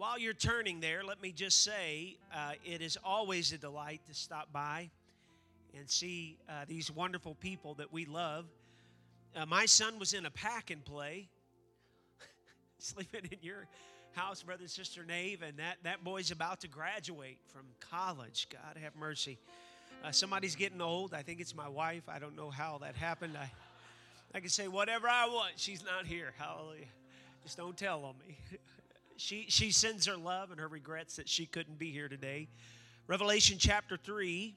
While you're turning there, let me just say it is always a delight to stop by and see these wonderful people that we love. My son was in a pack and play, sleeping in your house, Brother and Sister Nave, and that boy's about to graduate from college. God have mercy. Somebody's getting old. I think it's my wife. I don't know how that happened. I can say whatever I want. She's not here. Hallelujah. Just don't tell on me. She sends her love and her regrets that she couldn't be here today. Revelation chapter 3.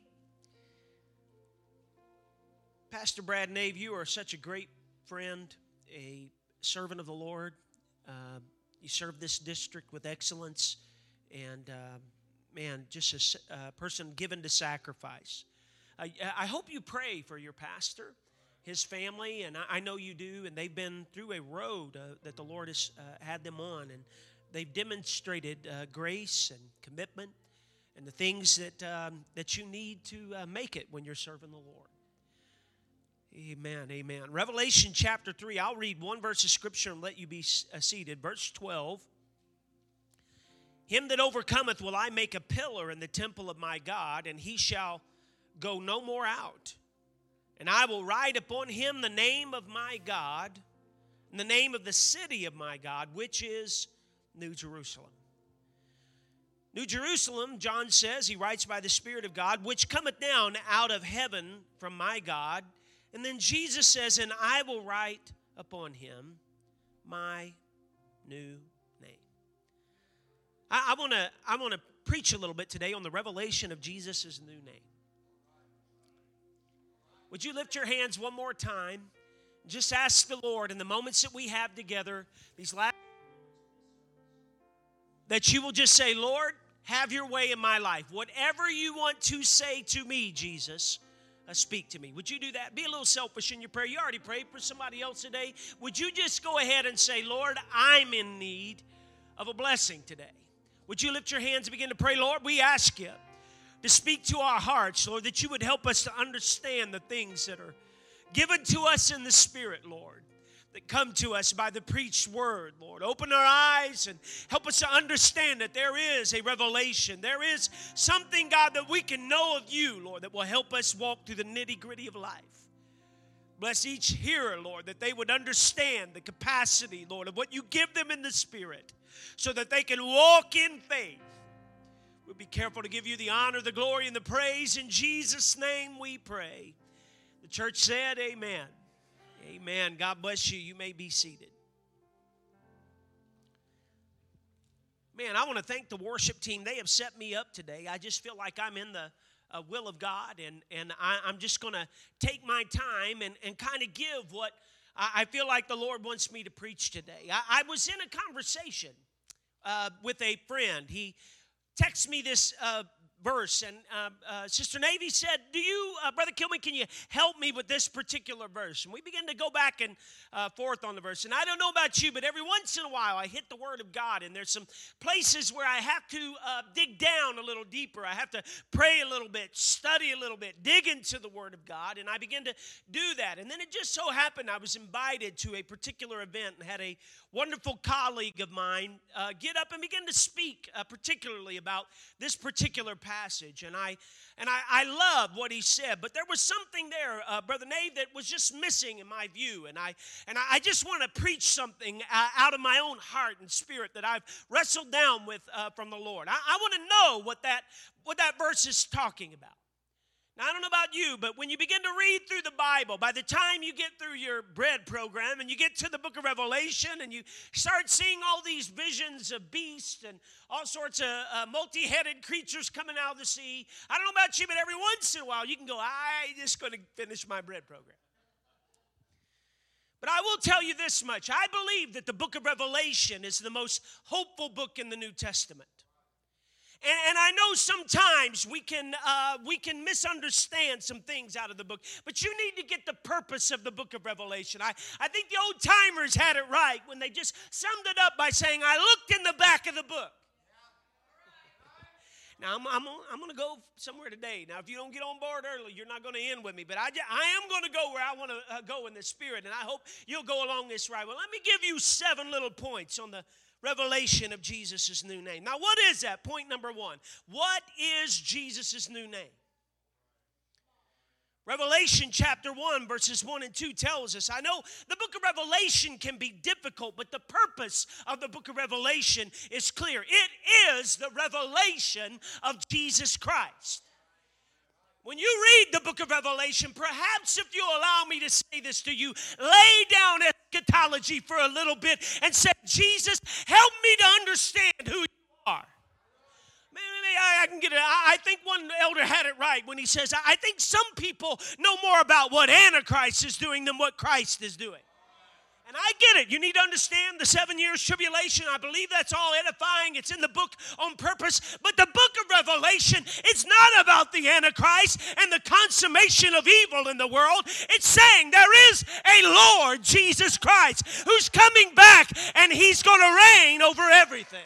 Pastor Brad Nave, you are such a great friend, a servant of the Lord. You serve this district with excellence, and just a person given to sacrifice. I hope you pray for your pastor, his family, and I know you do, and they've been through a road that the Lord has had them on, and they've demonstrated grace and commitment and the things that you need to make it when you're serving the Lord. Amen, amen. Revelation chapter 3, I'll read one verse of Scripture and let you be seated. Verse 12. Him that overcometh will I make a pillar in the temple of my God, and he shall go no more out. And I will write upon him the name of my God, and the name of the city of my God, which is New Jerusalem. New Jerusalem, John says, he writes by the Spirit of God, which cometh down out of heaven from my God. And then Jesus says, and I will write upon him my new name. I want to preach a little bit today on the revelation of Jesus' new name. Would you lift your hands one more time? Just ask the Lord in the moments that we have together, these last, that you will just say, Lord, have your way in my life. Whatever you want to say to me, Jesus, speak to me. Would you do that? Be a little selfish in your prayer. You already prayed for somebody else today. Would you just go ahead and say, Lord, I'm in need of a blessing today. Would you lift your hands and begin to pray? Lord, we ask you to speak to our hearts, Lord, that you would help us to understand the things that are given to us in the Spirit, Lord, that come to us by the preached word, Lord. Open our eyes and help us to understand that there is a revelation. There is something, God, that we can know of you, Lord, that will help us walk through the nitty-gritty of life. Bless each hearer, Lord, that they would understand the capacity, Lord, of what you give them in the Spirit so that they can walk in faith. We'll be careful to give you the honor, the glory, and the praise. In Jesus' name we pray. The church said, amen. Amen. God bless you. You may be seated. Man, I want to thank the worship team. They have set me up today. I just feel like I'm in the will of God, and I'm just going to take my time and kind of give what I feel like the Lord wants me to preach today. I was in a conversation with a friend. He texted me this verse, and Sister Navy said, Brother Kilman, can you help me with this particular verse? And we began to go back and forth on the verse. And I don't know about you, but every once in a while I hit the Word of God, and there's some places where I have to dig down a little deeper. I have to pray a little bit, study a little bit, dig into the Word of God, and I began to do that. And then it just so happened I was invited to a particular event and had a wonderful colleague of mine get up and begin to speak particularly about this particular passage. And I love what he said, but there was something there, Brother Nave, that was just missing in my view. And I just want to preach something out of my own heart and spirit that I've wrestled down with from the Lord. I want to know what that verse is talking about. Now, I don't know about you, but when you begin to read through the Bible, by the time you get through your bread program and you get to the book of Revelation and you start seeing all these visions of beasts and all sorts of multi-headed creatures coming out of the sea, I don't know about you, but every once in a while you can go, I'm just going to finish my bread program. But I will tell you this much. I believe that the book of Revelation is the most hopeful book in the New Testament. And I know sometimes we can misunderstand some things out of the book, but you need to get the purpose of the book of Revelation. I think the old timers had it right when they just summed it up by saying, I looked in the back of the book. Now, I'm going to go somewhere today. Now, if you don't get on board early, you're not going to end with me. But I am going to go where I want to go in the Spirit, and I hope you'll go along this right. Well, let me give you 7 little points on the revelation of Jesus' new name. Now, what is that? Point number one. What is Jesus' new name? Revelation chapter 1, verses 1 and 2 tells us, I know the book of Revelation can be difficult, but the purpose of the book of Revelation is clear. It is the revelation of Jesus Christ. When you read the book of Revelation, perhaps if you allow me to say this to you, lay down eschatology for a little bit and say, Jesus, help me to understand who you are. Maybe I can get it. I think one elder had it right when he says, I think some people know more about what Antichrist is doing than what Christ is doing. And I get it. You need to understand the 7 years tribulation. I believe that's all edifying. It's in the book on purpose. But the book of Revelation, it's not about the Antichrist and the consummation of evil in the world. It's saying there is a Lord, Jesus Christ, who's coming back and he's going to reign over everything.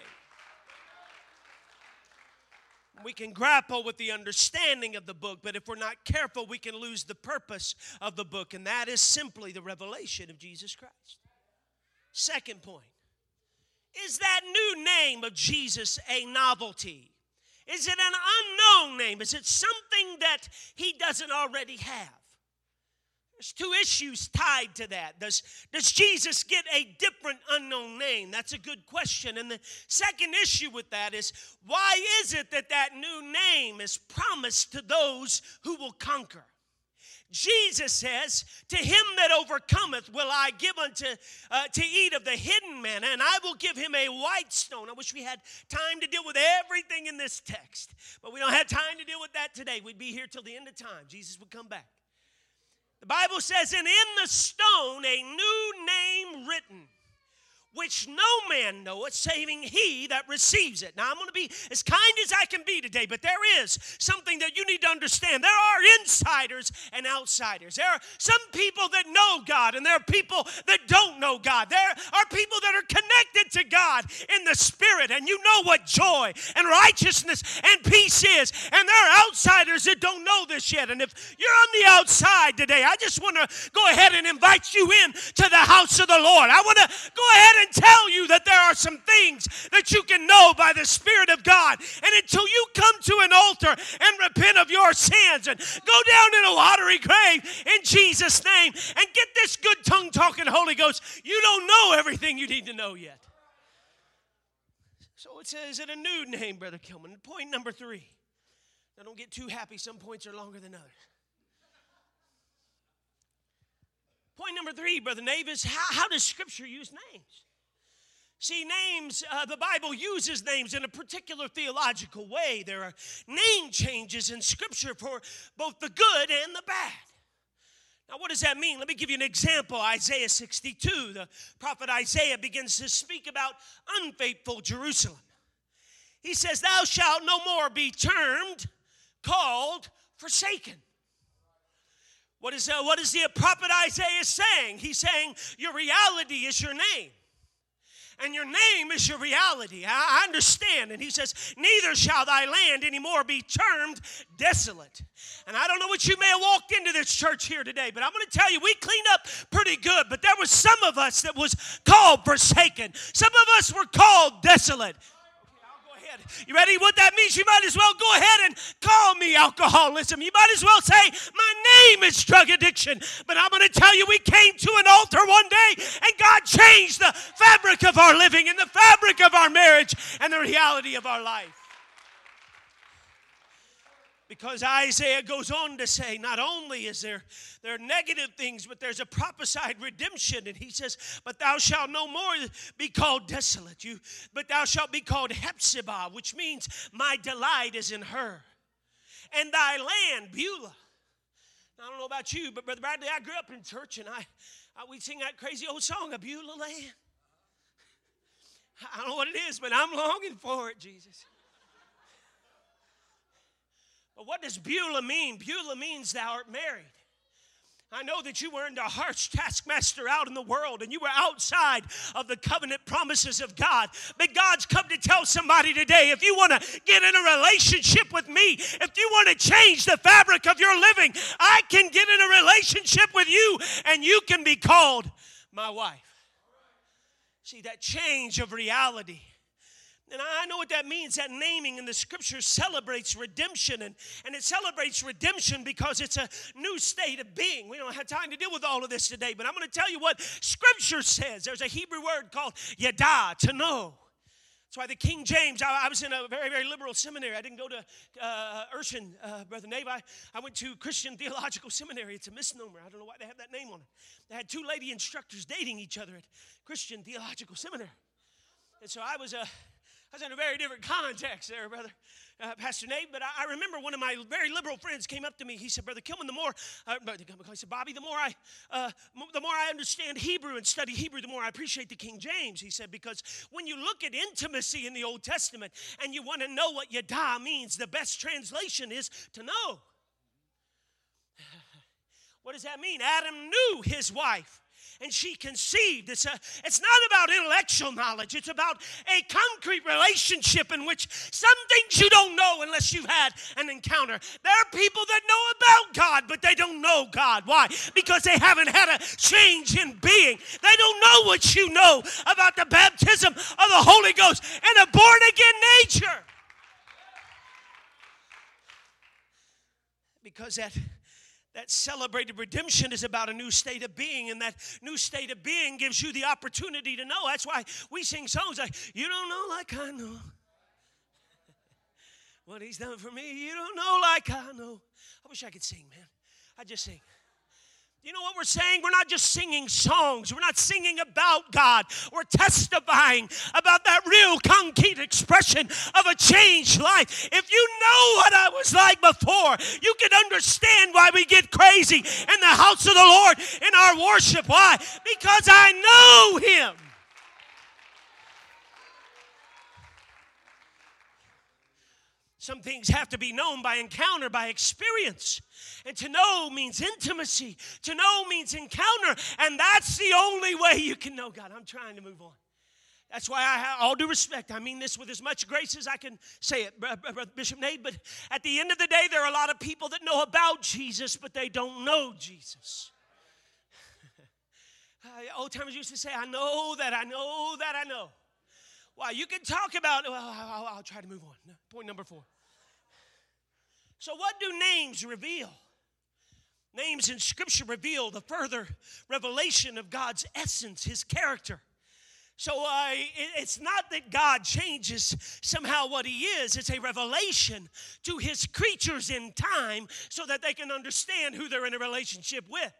We can grapple with the understanding of the book, but if we're not careful, we can lose the purpose of the book, and that is simply the revelation of Jesus Christ. Second point, is that new name of Jesus a novelty? Is it an unknown name? Is it something that he doesn't already have? There's two issues tied to that. Does Jesus get a different unknown name? That's a good question. And the second issue with that is, why is it that that new name is promised to those who will conquer? Jesus says, to him that overcometh will I give unto to eat of the hidden manna, and I will give him a white stone. I wish we had time to deal with everything in this text, but we don't have time to deal with that today. We'd be here till the end of time. Jesus would come back. The Bible says, and in the stone a new name written, which no man knoweth, saving he that receives it. Now, I'm going to be as kind as I can be today, but there is something that you need to understand. There are insiders and outsiders. There are some people that know God, and there are people that don't know God. There are people that are connected to God in the Spirit, and you know what joy and righteousness and peace is. And there are outsiders that don't know this yet. And if you're on the outside today, I just want to go ahead and invite you in to the house of the Lord. I want to go ahead and tell you that there are some things that you can know by the Spirit of God. And until you come to an altar and repent of your sins and go down in a watery grave in Jesus' name and get this good tongue-talking Holy Ghost, you don't know everything you need to know yet. So it says it a new name, Brother Kilman. Point number 3. Now don't get too happy. Some points are longer than others. Point number 3, Brother Nave, is how does Scripture use names? See, names, the Bible uses names in a particular theological way. There are name changes in Scripture for both the good and the bad. Now, what does that mean? Let me give you an example. Isaiah 62, the prophet Isaiah begins to speak about unfaithful Jerusalem. He says, thou shalt no more be termed, called, forsaken. What is the prophet Isaiah saying? He's saying your reality is your name. And your name is your reality. I understand. And he says, neither shall thy land anymore be termed desolate. And I don't know what you may have walked into this church here today, but I'm going to tell you, we cleaned up pretty good. But there was some of us that was called forsaken. Some of us were called desolate. You ready? What that means, you might as well go ahead and call me alcoholism. You might as well say, my name is drug addiction. But I'm going to tell you, we came to an altar one day, and God changed the fabric of our living and the fabric of our marriage and the reality of our life. Because Isaiah goes on to say, not only is there are negative things, but there's a prophesied redemption. And he says, but thou shalt no more be called desolate, but thou shalt be called Hephzibah, which means my delight is in her. And thy land, Beulah. Now, I don't know about you, but Brother Bradley, I grew up in church, and we'd sing that crazy old song, A Beulah Land. I don't know what it is, but I'm longing for it, Jesus. But what does Beulah mean? Beulah means thou art married. I know that you were into a harsh taskmaster out in the world, and you were outside of the covenant promises of God. But God's come to tell somebody today, if you want to get in a relationship with me, if you want to change the fabric of your living, I can get in a relationship with you, and you can be called my wife. See, that change of reality. And I know what that means. That naming in the scripture celebrates redemption. And it celebrates redemption because it's a new state of being. We don't have time to deal with all of this today, but I'm going to tell you what scripture says. There's a Hebrew word called yada, to know. That's why the King James, I was in a very, very liberal seminary. I didn't go to Urshan, Brother Nave. I went to Christian Theological Seminary. It's a misnomer. I don't know why they have that name on it. They had two lady instructors dating each other at Christian Theological Seminary. And so I was in a very different context there, Brother Pastor Nate. But I remember one of my very liberal friends came up to me. He said, Brother Kilman, he said, Bobby, the more I understand Hebrew and study Hebrew, the more I appreciate the King James. He said, because when you look at intimacy in the Old Testament and you want to know what yada means, the best translation is to know. What does that mean? Adam knew his wife, and she conceived. It's not about intellectual knowledge. It's about a concrete relationship in which some things you don't know unless you've had an encounter. There are people that know about God, but they don't know God. Why? Because they haven't had a change in being. They don't know what you know about the baptism of the Holy Ghost and a born-again nature. Because that celebrated redemption is about a new state of being, and that new state of being gives you the opportunity to know. That's why we sing songs like, you don't know like I know what he's done for me. You don't know like I know. I wish I could sing, man. I just sing. You know what we're saying? We're not just singing songs. We're not singing about God. We're testifying about that real concrete expression of a changed life. If you know what I was like before, you can understand why we get crazy in the house of the Lord in our worship. Why? Because I know him. Some things have to be known by encounter, by experience. And to know means intimacy. To know means encounter. And that's the only way you can know God. I'm trying to move on. That's why I have all due respect. I mean this with as much grace as I can say it, Bishop Nate. But at the end of the day, there are a lot of people that know about Jesus, but they don't know Jesus. Old timers used to say, I know that I know that I know. Well, you can talk about, I'll try to move on. Point number 4. So what do names reveal? Names in Scripture reveal the further revelation of God's essence, his character. So it's not that God changes somehow what he is. It's a revelation to his creatures in time so that they can understand who they're in a relationship with.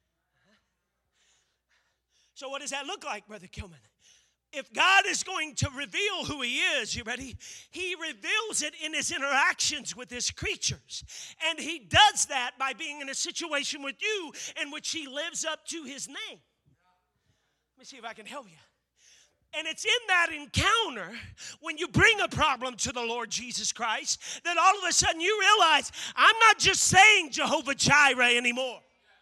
So what does that look like, Brother Kilman? If God is going to reveal who he is, you ready? He reveals it in his interactions with his creatures. And he does that by being in a situation with you in which he lives up to his name. Let me see if I can help you. And it's in that encounter when you bring a problem to the Lord Jesus Christ that all of a sudden you realize, I'm not just saying Jehovah Jireh anymore.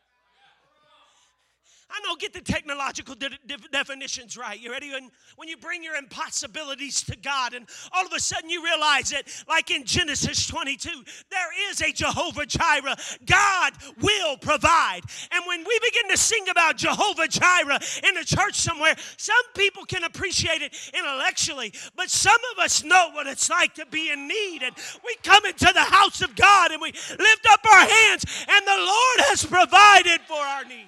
I know, get the technological definitions right. You ready? When you bring your impossibilities to God and all of a sudden you realize that, like in Genesis 22, there is a Jehovah Jireh. God will provide. And when we begin to sing about Jehovah Jireh in a church somewhere, some people can appreciate it intellectually, but some of us know what it's like to be in need. And we come into the house of God and we lift up our hands, and the Lord has provided for our needs.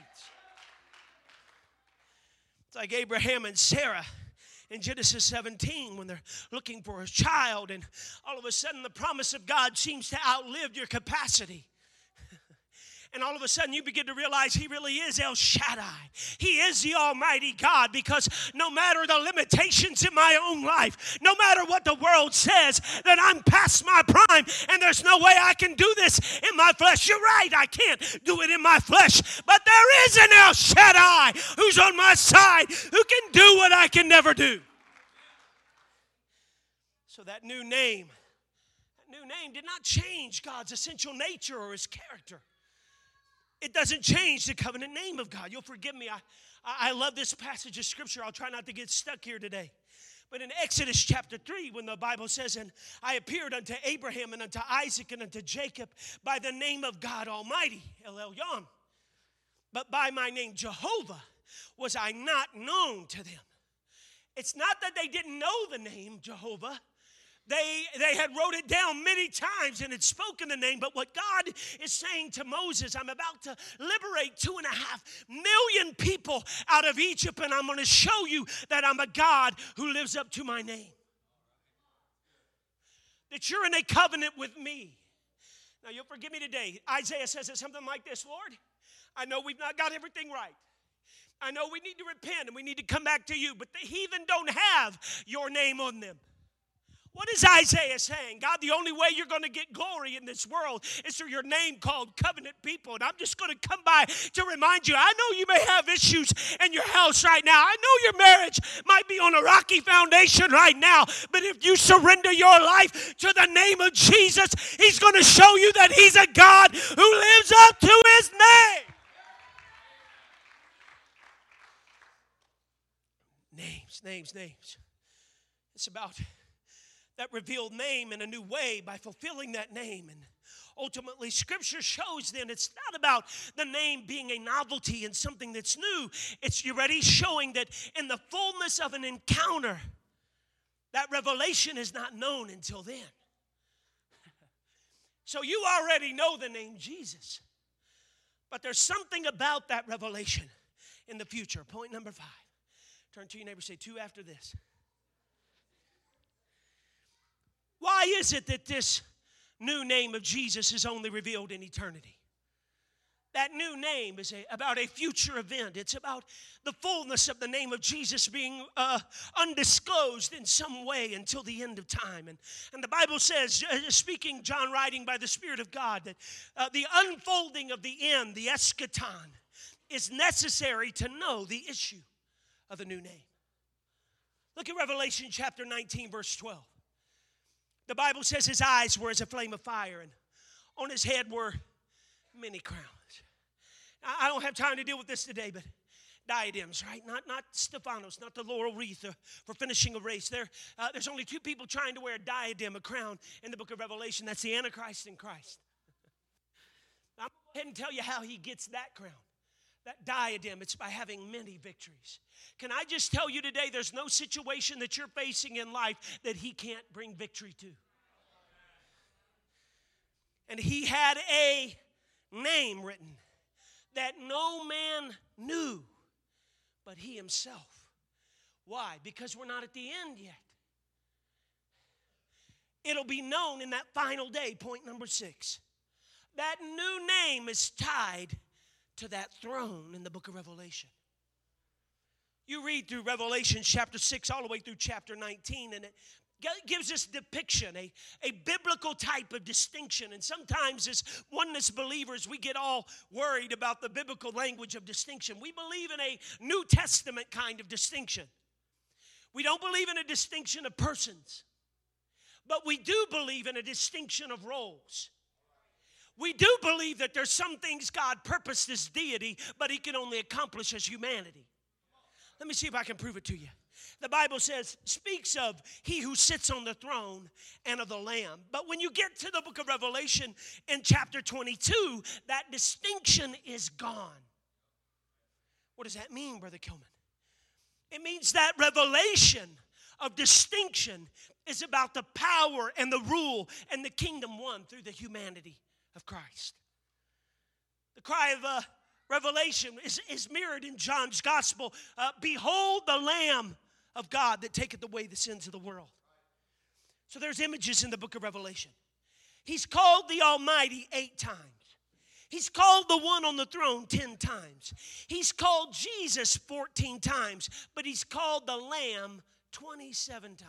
Like Abraham and Sarah in Genesis 17 when they're looking for a child, and all of a sudden the promise of God seems to outlive your capacity. And all of a sudden you begin to realize he really is El Shaddai. He is the Almighty God, because no matter the limitations in my own life, no matter what the world says, that I'm past my prime and there's no way I can do this in my flesh. You're right, I can't do it in my flesh. But there is an El Shaddai who's on my side who can do what I can never do. So that new name did not change God's essential nature or his character. It doesn't change the covenant name of God. You'll forgive me. I love this passage of Scripture. I'll try not to get stuck here today. But in Exodus chapter 3, when the Bible says, and I appeared unto Abraham and unto Isaac and unto Jacob by the name of God Almighty, El Elyon, but by my name Jehovah was I not known to them. It's not that they didn't know the name Jehovah. They had wrote it down many times and had spoken the name. But what God is saying to Moses, I'm about to liberate 2.5 million people out of Egypt, and I'm going to show you that I'm a God who lives up to my name. That you're in a covenant with me. Now, you'll forgive me today. Isaiah says it something like this: Lord, I know we've not got everything right. I know we need to repent and we need to come back to you, but the heathen don't have your name on them. What is Isaiah saying? God, the only way you're going to get glory in this world is through your name called covenant people. And I'm just going to come by to remind you, I know you may have issues in your house right now. I know your marriage might be on a rocky foundation right now. But if you surrender your life to the name of Jesus, he's going to show you that he's a God who lives up to his name. Names. It's about that revealed name in a new way by fulfilling that name. And ultimately, Scripture shows then it's not about the name being a novelty and something that's new. It's, you ready, showing that in the fullness of an encounter, that revelation is not known until then. So you already know the name Jesus. But there's something about that revelation in the future. Point number 5. Turn to your neighbor and say, 2 after this. Why is it that this new name of Jesus is only revealed in eternity? That new name is about a future event. It's about the fullness of the name of Jesus being undisclosed in some way until the end of time. And the Bible says, speaking, John writing by the Spirit of God, that the unfolding of the end, the eschaton, is necessary to know the issue of the new name. Look at Revelation chapter 19, verse 12. The Bible says his eyes were as a flame of fire, and on his head were many crowns. I don't have time to deal with this today, but diadems, right? Not Stephanos, not the laurel wreath for finishing a race. There's only 2 people trying to wear a diadem, a crown, in the book of Revelation. That's the Antichrist and Christ. I'm going to go ahead and tell you how he gets that crown. That diadem, it's by having many victories. Can I just tell you today, there's no situation that you're facing in life that he can't bring victory to. And he had a name written that no man knew but he himself. Why? Because we're not at the end yet. It'll be known in that final day, point number 6. That new name is tied to that throne in the book of Revelation. You read through Revelation chapter 6 all the way through chapter 19, and it gives us depiction, a biblical type of distinction. And sometimes as oneness believers, we get all worried about the biblical language of distinction. We believe in a New Testament kind of distinction. We don't believe in a distinction of persons, but we do believe in a distinction of roles. We do believe that there's some things God purposed as deity, but he can only accomplish as humanity. Let me see if I can prove it to you. The Bible speaks of he who sits on the throne and of the Lamb. But when you get to the book of Revelation in chapter 22, that distinction is gone. What does that mean, Brother Kilman? It means that revelation of distinction is about the power and the rule and the kingdom won through the humanity of Christ. The cry of Revelation is mirrored in John's gospel. Behold the Lamb of God that taketh away the sins of the world. So there's images in the book of Revelation. He's called the Almighty 8 times. He's called the one on the throne 10 times. He's called Jesus 14 times. But he's called the Lamb 27 times.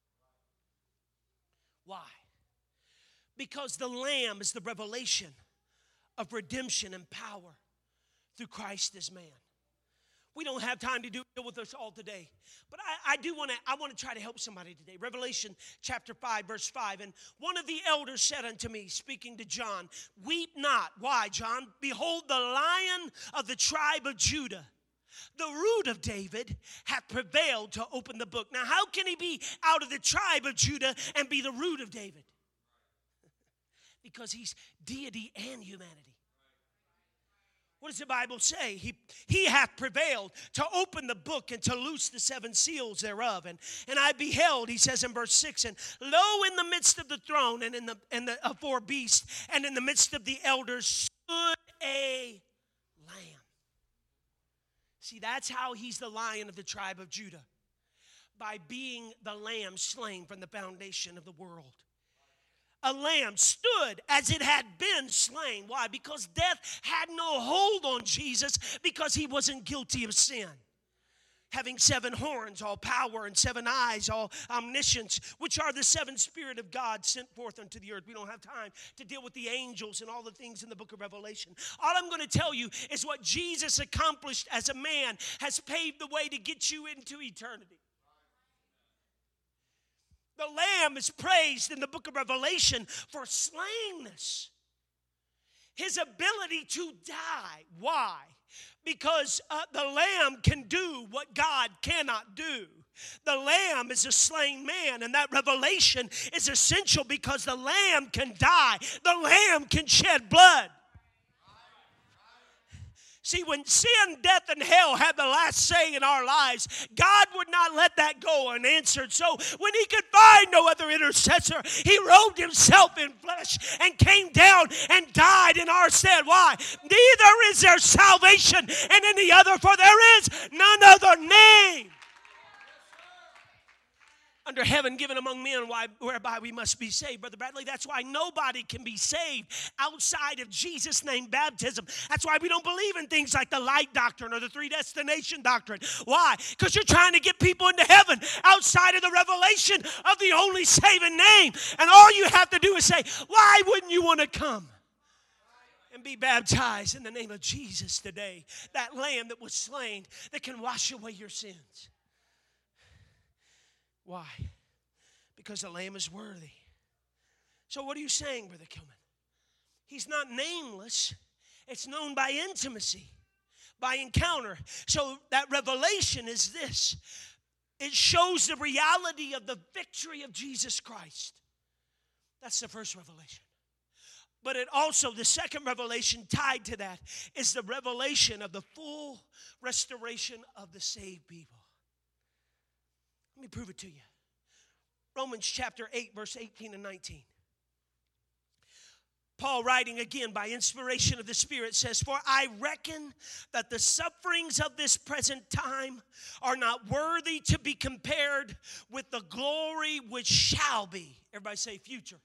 Why? Because the Lamb is the revelation of redemption and power through Christ as man. We don't have time to deal with this all today, but I want to try to help somebody today. Revelation chapter 5, verse 5. And one of the elders said unto me, speaking to John, weep not. Why, John? Behold, the Lion of the tribe of Judah, the root of David, hath prevailed to open the book. Now, how can he be out of the tribe of Judah and be the root of David? Because he's deity and humanity. What does the Bible say? He hath prevailed to open the book and to loose the seven seals thereof. And I beheld, he says in verse 6, and lo, in the midst of the throne and in the four beasts and in the midst of the elders stood a lamb. See, that's how he's the Lion of the tribe of Judah. By being the lamb slain from the foundation of the world. A lamb stood as it had been slain. Why? Because death had no hold on Jesus because he wasn't guilty of sin. Having 7 horns, all power, and 7 eyes, all omniscience, which are the 7 Spirit of God sent forth unto the earth. We don't have time to deal with the angels and all the things in the book of Revelation. All I'm going to tell you is what Jesus accomplished as a man has paved the way to get you into eternity. The Lamb is praised in the book of Revelation for slayingness. His ability to die. Why? Because the Lamb can do what God cannot do. The Lamb is a slain man, and that revelation is essential because the Lamb can die. The Lamb can shed blood. See, when sin, death, and hell had the last say in our lives, God would not let that go unanswered. So when he could find no other intercessor, he robed himself in flesh and came down and died in our stead. Why? Neither is there salvation in any other, for there is none other name under heaven given among men whereby we must be saved. Brother Bradley, that's why nobody can be saved outside of Jesus' name baptism. That's why we don't believe in things like the light doctrine or the 3 destination doctrine. Why? Because you're trying to get people into heaven outside of the revelation of the only saving name. And all you have to do is say, why wouldn't you want to come and be baptized in the name of Jesus today? That Lamb that was slain that can wash away your sins. Why? Because the Lamb is worthy. So what are you saying, Brother Kilman? He's not nameless. It's known by intimacy, by encounter. So that revelation is this. It shows the reality of the victory of Jesus Christ. That's the first revelation. But it also, the second revelation tied to that is the revelation of the full restoration of the saved people. Let me prove it to you. Romans chapter 8, verse 18 and 19. Paul, writing again by inspiration of the Spirit, says, for I reckon that the sufferings of this present time are not worthy to be compared with the glory which shall be. Everybody say future.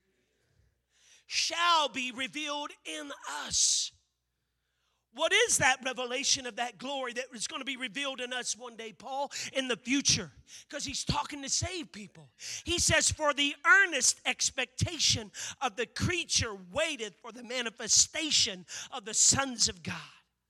Shall be revealed in us. What is that revelation of that glory that is going to be revealed in us one day, Paul? In the future. Because he's talking to saved people. He says, for the earnest expectation of the creature waiteth for the manifestation of the sons of God.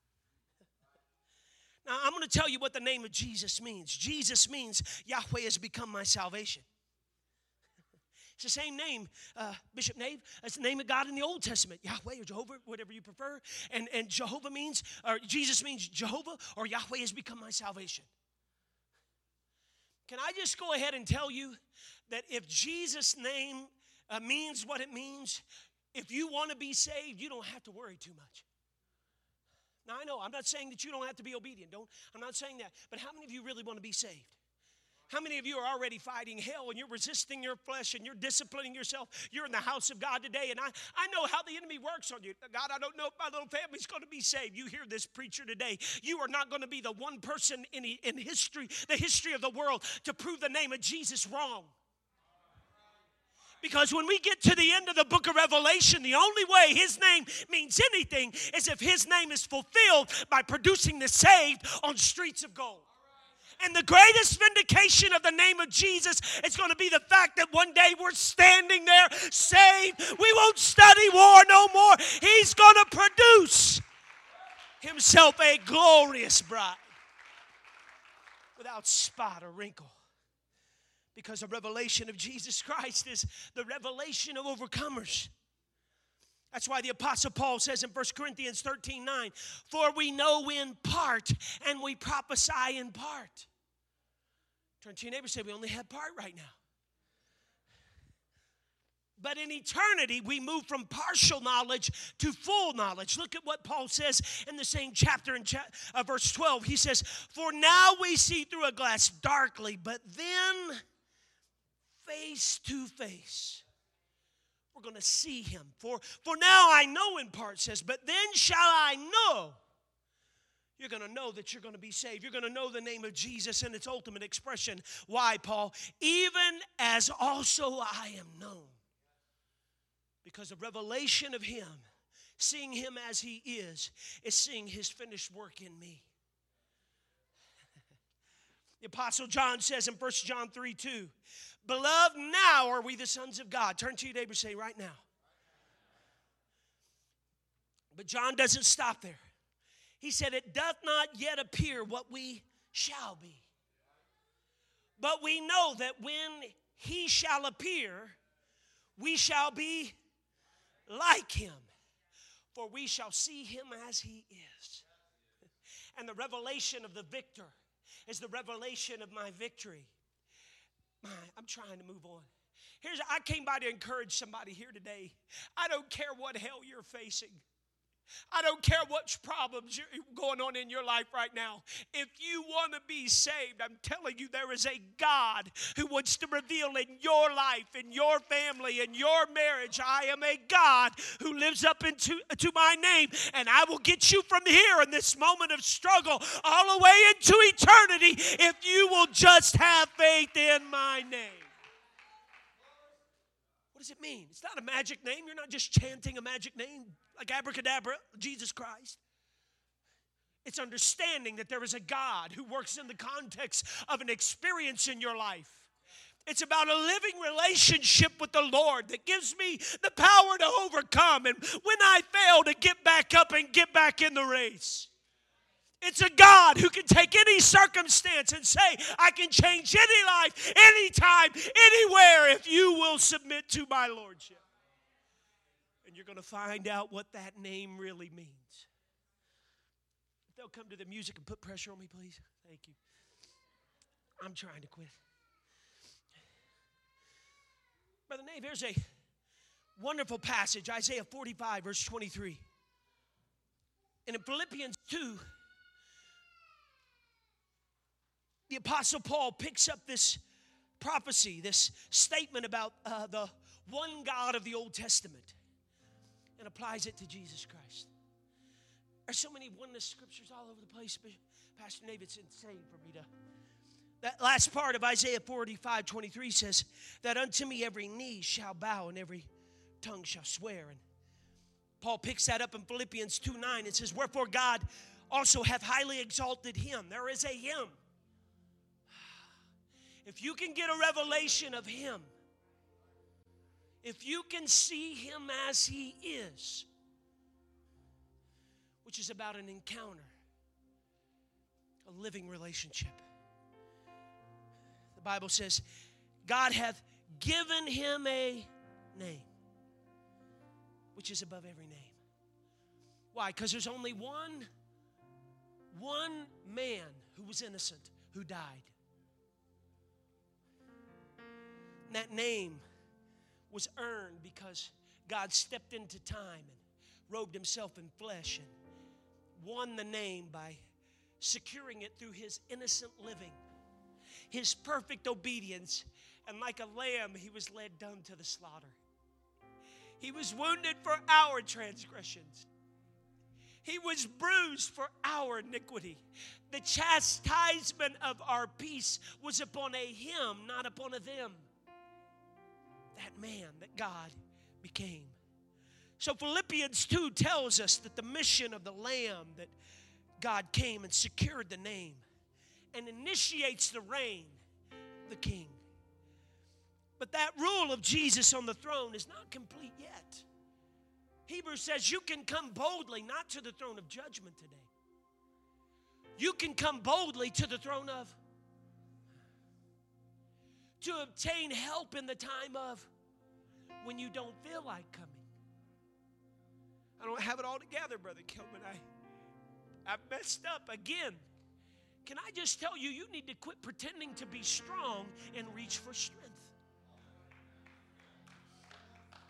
Now, I'm going to tell you what the name of Jesus means. Jesus means Yahweh has become my salvation. It's the same name, Bishop Nave, as the name of God in the Old Testament. Yahweh or Jehovah, whatever you prefer. And Jehovah means, or Jesus means Jehovah, or Yahweh has become my salvation. Can I just go ahead and tell you that if Jesus' name means what it means, if you want to be saved, you don't have to worry too much. Now, I know, I'm not saying that you don't have to be obedient. I'm not saying that. But how many of you really want to be saved? How many of you are already fighting hell and you're resisting your flesh and you're disciplining yourself? You're in the house of God today, and I know how the enemy works on you. God, I don't know if my little family's going to be saved. You hear this preacher today. You are not going to be the one person in history, the history of the world, to prove the name of Jesus wrong. Because when we get to the end of the book of Revelation, the only way his name means anything is if his name is fulfilled by producing the saved on streets of gold. And the greatest vindication of the name of Jesus is going to be the fact that one day we're standing there saved. We won't study war no more. He's going to produce himself a glorious bride without spot or wrinkle. Because the revelation of Jesus Christ is the revelation of overcomers. That's why the Apostle Paul says in 1 Corinthians 13:9, for we know in part and we prophesy in part. Turn to your neighbor and say, we only have part right now. But in eternity, we move from partial knowledge to full knowledge. Look at what Paul says in the same chapter in verse 12. He says, for now we see through a glass darkly, but then face to face. We're going to see him. For now I know in part, says, but then shall I know. You're going to know that you're going to be saved. You're going to know the name of Jesus in its ultimate expression. Why, Paul? Even as also I am known. Because the revelation of him, seeing him as he is seeing his finished work in me. The Apostle John says in 1 John 3:2, beloved, now are we the sons of God. Turn to your neighbor and say, right now. But John doesn't stop there. He said, it doth not yet appear what we shall be. But we know that when he shall appear, we shall be like him, for we shall see him as he is. And the revelation of the victor is the revelation of my victory. I'm trying to move on. I came by to encourage somebody here today. I don't care what hell you're facing. I don't care what problems are going on in your life right now. If you want to be saved, I'm telling you, there is a God who wants to reveal in your life, in your family, in your marriage. I am a God who lives up into my name, and I will get you from here in this moment of struggle all the way into eternity if you will just have faith in my name. What does it mean? It's not a magic name. You're not just chanting a magic name like abracadabra, Jesus Christ. It's understanding that there is a God who works in the context of an experience in your life. It's about a living relationship with the Lord that gives me the power to overcome, and when I fail, to get back up and get back in the race. It's a God who can take any circumstance and say, I can change any life, anytime, anywhere, if you will submit to my lordship. And you're going to find out what that name really means. If they'll come to the music and put pressure on me, please. Thank you. I'm trying to quit. Brother Nave, here's a wonderful passage, Isaiah 45, verse 23. And in Philippians 2, the Apostle Paul picks up this prophecy, this statement about the one God of the Old Testament, and applies it to Jesus Christ. There's so many oneness scriptures all over the place. Pastor Nave, it's insane for me to. That last part of Isaiah 45:23 says that unto me every knee shall bow and every tongue shall swear. And Paul picks that up in Philippians 2:9. It says, wherefore God also hath highly exalted him. There is a him. If you can get a revelation of him, if you can see him as he is, which is about an encounter, a living relationship. The Bible says, God hath given him a name, which is above every name. Why? Because there's only one man who was innocent who died. And that name was earned because God stepped into time and robed himself in flesh and won the name by securing it through his innocent living, his perfect obedience, and like a lamb he was led down to the slaughter. He was wounded for our transgressions. He was bruised for our iniquity. The chastisement of our peace was upon a him, not upon a them. That man that God became. So Philippians 2 tells us that the mission of the Lamb, that God came and secured the name and initiates the reign, the King. But that rule of Jesus on the throne is not complete yet. Hebrews says you can come boldly, not to the throne of judgment today. You can come boldly to the throne of, to obtain help in the time of when you don't feel like coming. I don't have it all together, Brother Kilman. I've messed up again. Can I just tell you, you need to quit pretending to be strong and reach for strength.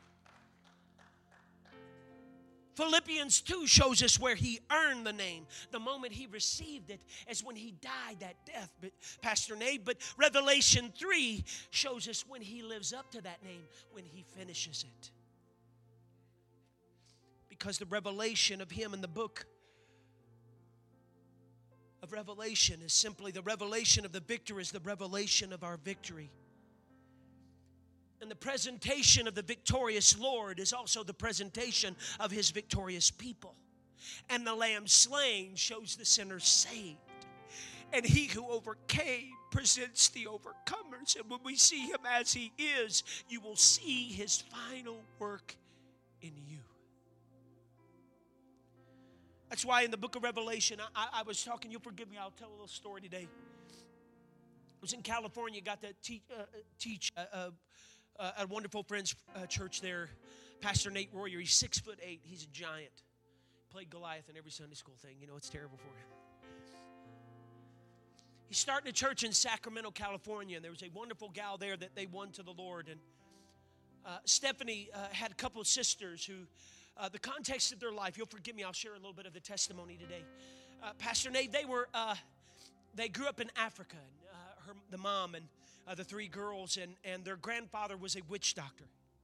Philippians 2 shows us where he earned the name. The moment he received it is when he died that death, Pastor Nate. But Revelation 3 shows us when he lives up to that name, when he finishes it. Because the revelation of him in the book of Revelation is simply the revelation of the victor is the revelation of our victory. And the presentation of the victorious Lord is also the presentation of his victorious people. And the lamb slain shows the sinner saved. And he who overcame presents the overcomers. And when we see him as he is, you will see his final work in you. That's why in the book of Revelation, I was talking, you'll forgive me, I'll tell a little story today. I was in California, got to teach a wonderful friend's church there, Pastor Nate Royer. He's 6'8". He's a giant. Played Goliath in every Sunday school thing. You know, it's terrible for him. He's starting a church in Sacramento, California, and there was a wonderful gal there that they won to the Lord. And Stephanie had a couple of sisters who, the context of their life, you'll forgive me, I'll share a little bit of the testimony today. Pastor Nate, they grew up in Africa. And, the mom and the three girls, and their grandfather was a witch doctor.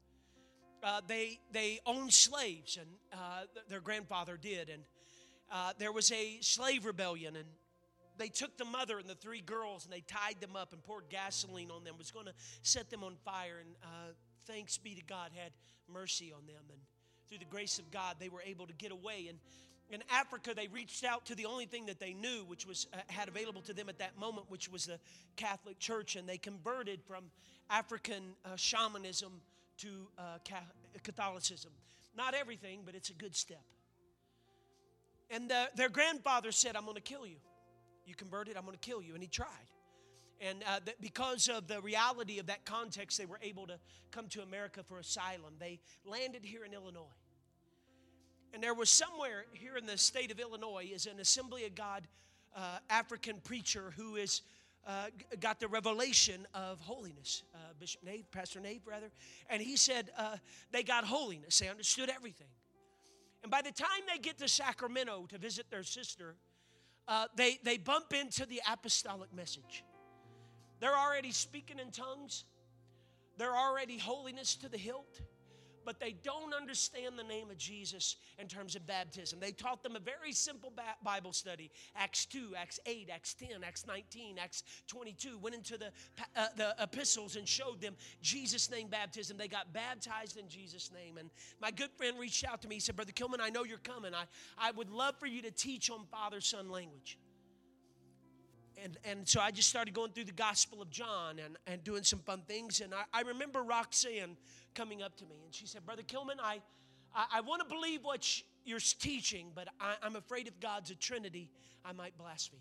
They owned slaves, and their grandfather did. And there was a slave rebellion, and they took the mother and the three girls, and they tied them up and poured gasoline on them, was going to set them on fire. And thanks be to God, had mercy on them. And through the grace of God, they were able to get away. And in Africa, they reached out to the only thing that they knew, which was had available to them at that moment, which was the Catholic Church. And they converted from African shamanism to Catholicism. Not everything, but it's a good step. And their grandfather said, I'm going to kill you. You converted, I'm going to kill you. And he tried. And because of the reality of that context, they were able to come to America for asylum. They landed here in Illinois. And there was somewhere here in the state of Illinois is an Assembly of God African preacher who is got the revelation of holiness. Bishop Nave, Pastor Nave, rather. And he said they got holiness. They understood everything. And by the time they get to Sacramento to visit their sister, they bump into the apostolic message. They're already speaking in tongues. They're already holiness to the hilt. But they don't understand the name of Jesus in terms of baptism. They taught them a very simple Bible study. Acts 2, Acts 8, Acts 10, Acts 19, Acts 22. Went into the epistles and showed them Jesus' name baptism. They got baptized in Jesus' name. And my good friend reached out to me. He said, Brother Kilman, I know you're coming. I would love for you to teach on father-son language. And so I just started going through the Gospel of John and doing some fun things. And I remember Roxanne coming up to me. And she said, Brother Kilman, I want to believe what you're teaching, but I'm afraid if God's a Trinity, I might blaspheme.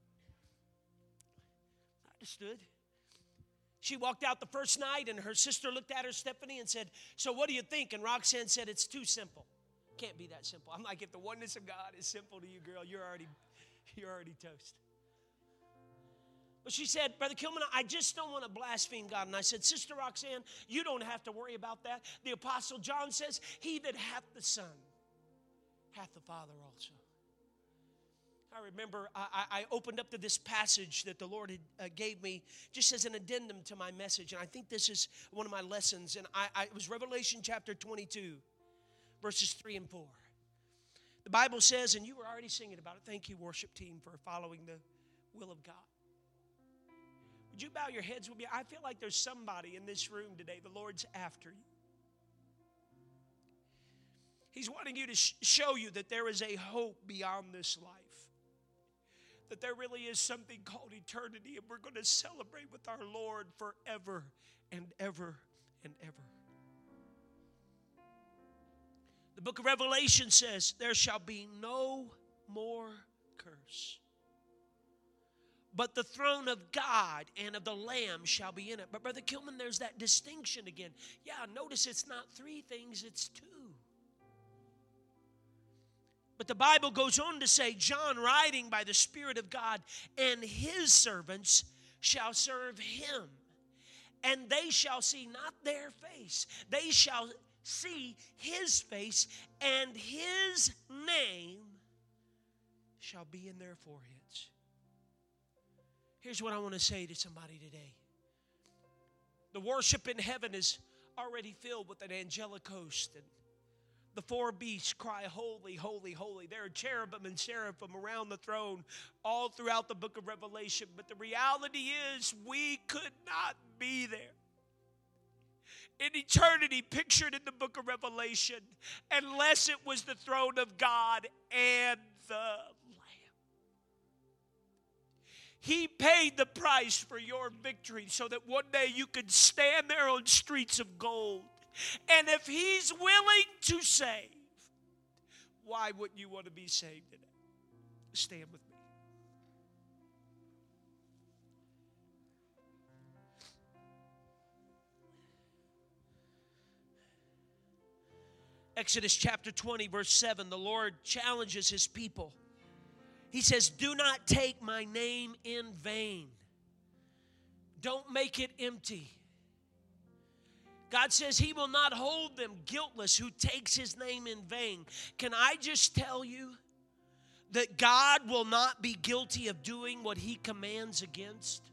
I understood. She walked out the first night, and her sister looked at her, Stephanie, and said, so what do you think? And Roxanne said, it's too simple. Can't be that simple. I'm like, if the oneness of God is simple to you, girl, you're already toast. But she said, Brother Kilman, I just don't want to blaspheme God. And I said, Sister Roxanne, you don't have to worry about that. The Apostle John says, he that hath the Son hath the Father also. I remember I opened up to this passage that the Lord had gave me just as an addendum to my message. And I think this is one of my lessons. And it was Revelation chapter 22, verses 3 and 4. The Bible says, and you were already singing about it. Thank you, worship team, for following the will of God. Would you bow your heads with me? I feel like there's somebody in this room today. The Lord's after you. He's wanting you to show you that there is a hope beyond this life. That there really is something called eternity, and we're going to celebrate with our Lord forever and ever and ever. The book of Revelation says, there shall be no more curse. But the throne of God and of the Lamb shall be in it. But Brother Kilman, there's that distinction again. Yeah, notice it's not three things, it's two. But the Bible goes on to say, John writing by the Spirit of God, and his servants shall serve him. and they shall see not their face. They shall see his face, and his name shall be in their foreheads. Here's what I want to say to somebody today. The worship in heaven is already filled with an angelic host, and the four beasts cry, holy, holy, holy. There are cherubim and seraphim around the throne all throughout the book of Revelation. But the reality is we could not be there in eternity pictured in the book of Revelation unless it was the throne of God and the Lamb. He paid the price for your victory so that one day you could stand there on streets of gold. And if he's willing to save, why wouldn't you want to be saved today? Stand with me. Exodus chapter 20, verse 7, the Lord challenges his people. He says, do not take my name in vain. Don't make it empty. God says he will not hold them guiltless who takes his name in vain. Can I just tell you that God will not be guilty of doing what he commands against?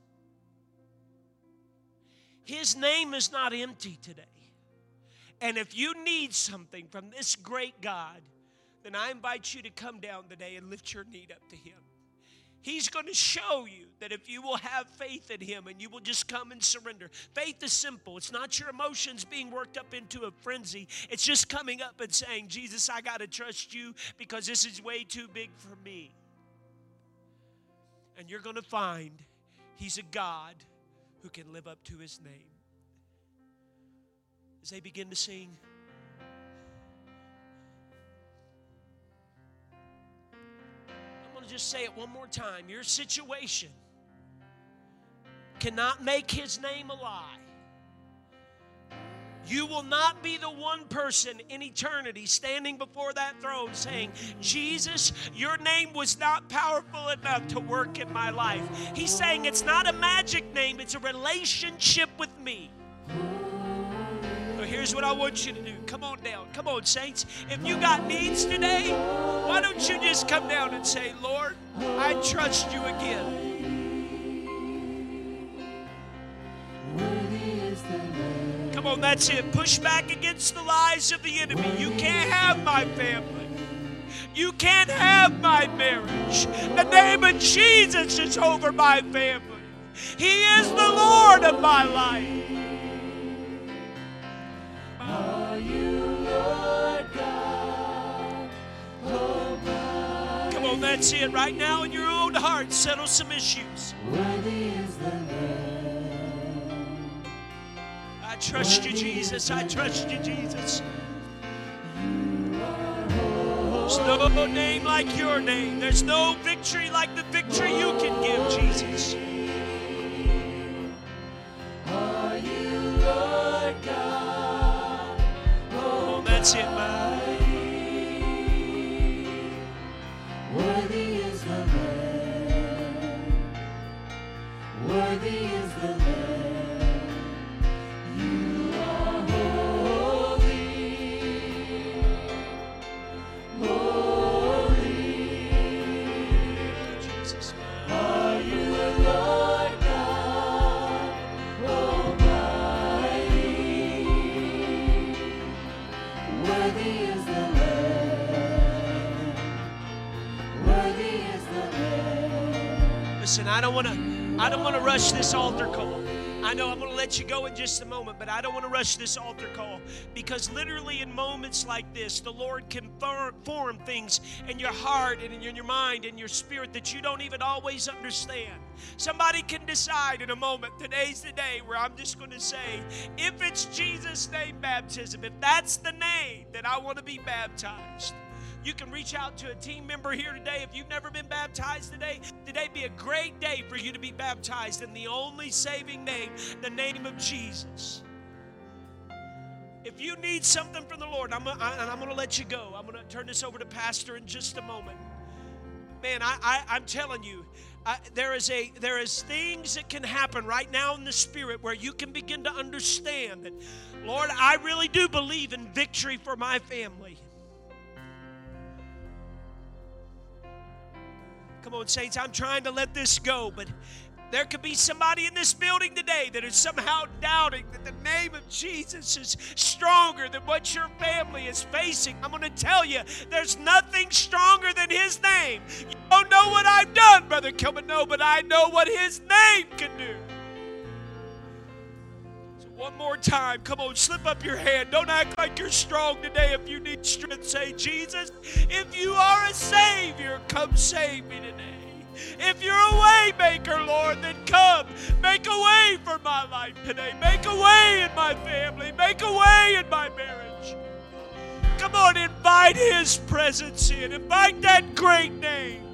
His name is not empty today. And if you need something from this great God, then I invite you to come down today and lift your need up to him. He's going to show you that if you will have faith in him and you will just come and surrender. Faith is simple. It's not your emotions being worked up into a frenzy. It's just coming up and saying, Jesus, I got to trust you because this is way too big for me. And you're going to find he's a God who can live up to his name. As they begin to sing, just say it one more time. Your situation cannot make his name a lie. You will not be the one person in eternity standing before that throne saying, Jesus, your name was not powerful enough to work in my life. He's saying it's not a magic name, it's a relationship with me. So here's what I want you to do. Come on down. Come on, saints. If you got needs today, why don't you just come down and say, Lord, I trust you again. Come on, that's it. Push back against the lies of the enemy. You can't have my family. You can't have my marriage. The name of Jesus is over my family. He is the Lord of my life. Come on, that's it. Right now in your own heart, settle some issues. I trust you, Jesus. I trust you, Jesus. There's no name like your name. There's no victory like the victory you can give, Jesus. Are you Lord God? Oh, that's it, man. Worthy is the Lamb. Worthy is the Lamb. You are holy. Holy. Jesus. Are you Lord God Almighty? Worthy is the Lamb. Listen, I don't want to rush this altar call. I know I'm going to let you go in just a moment, but I don't want to rush this altar call because literally in moments like this, the Lord can form things in your heart and in your mind and your spirit that you don't even always understand. Somebody can decide in a moment, today's the day where I'm just going to say, if it's Jesus' name baptism, if that's the name that I want to be baptized. You can reach out to a team member here today. If you've never been baptized today be a great day for you to be baptized in the only saving name, the name of Jesus. If you need something from the Lord, I'm going to let you go. I'm going to turn this over to Pastor in just a moment. Man, I'm telling you, there is things that can happen right now in the Spirit where you can begin to understand that, Lord, I really do believe in victory for my family. Come on, saints, I'm trying to let this go, but there could be somebody in this building today that is somehow doubting that the name of Jesus is stronger than what your family is facing. I'm going to tell you, there's nothing stronger than His name. You don't know what I've done, Brother Kilman, no, but I know what His name can do. So one more time, come on, slip up your hand. Don't act like you're strong today. If you need strength, say, Jesus, if you are a Savior, come save me today. If you're a way maker, Lord, then come. Make a way for my life today. Make a way in my family. Make a way in my marriage. Come on, invite His presence in. Invite that great name.